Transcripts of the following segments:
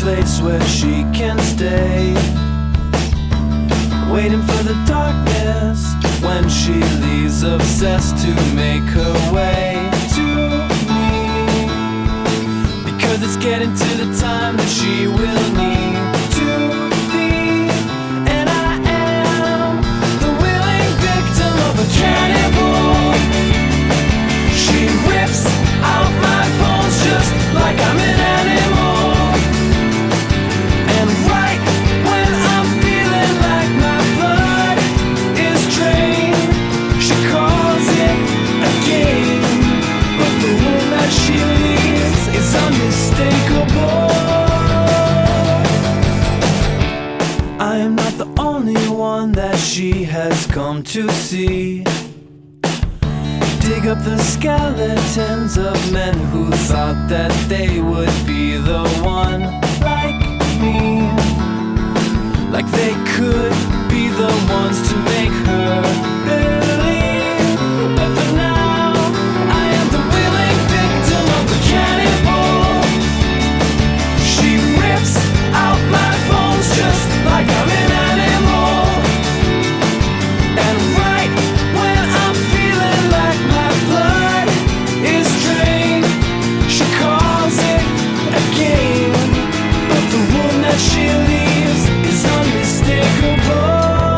place where she can stay, waiting for the darkness when she leaves, obsessed to make her way to me, because it's getting to the time that she will need to be. And I am the willing victim of a cannibal. She rips out my bones just like I'm an animal. And right when I'm feeling like my blood is drained, she calls it a game. But the wound that she leaves is unmistakable. I am not the only one that she has come to see. Dig up the skeletons of men who thought that they would be the one, like me, like they could be the ones to make her believe. But for now, I am the willing victim of the cannibal. She rips out my bones just like I'm an animal. And right when I'm feeling like my blood is drained, she calls it a game. But the wound that she leaves is unmistakable.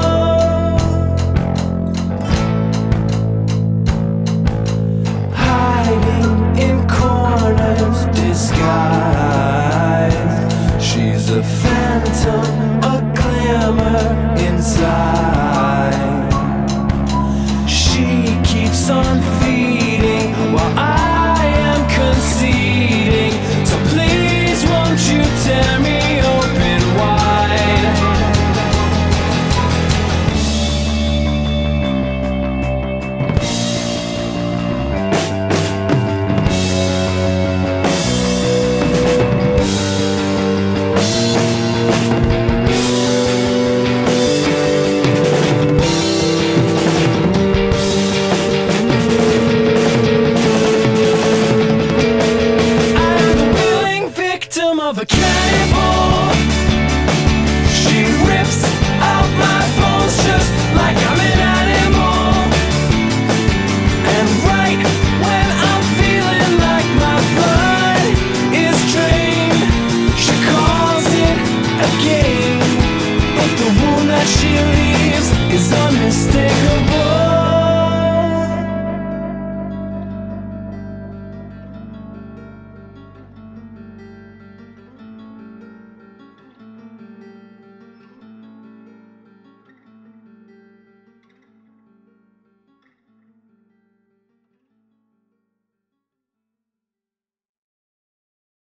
Hiding in corners, disguised, she's a phantom, a glimmer inside. She keeps on feeding while I am conceding. So please won't you tear me open wide. Of a cannibal. She rips out my bones just like I'm an animal. And right when I'm feeling like my blood is drained, she calls it a game. But the wound that she leaves is unmistakable.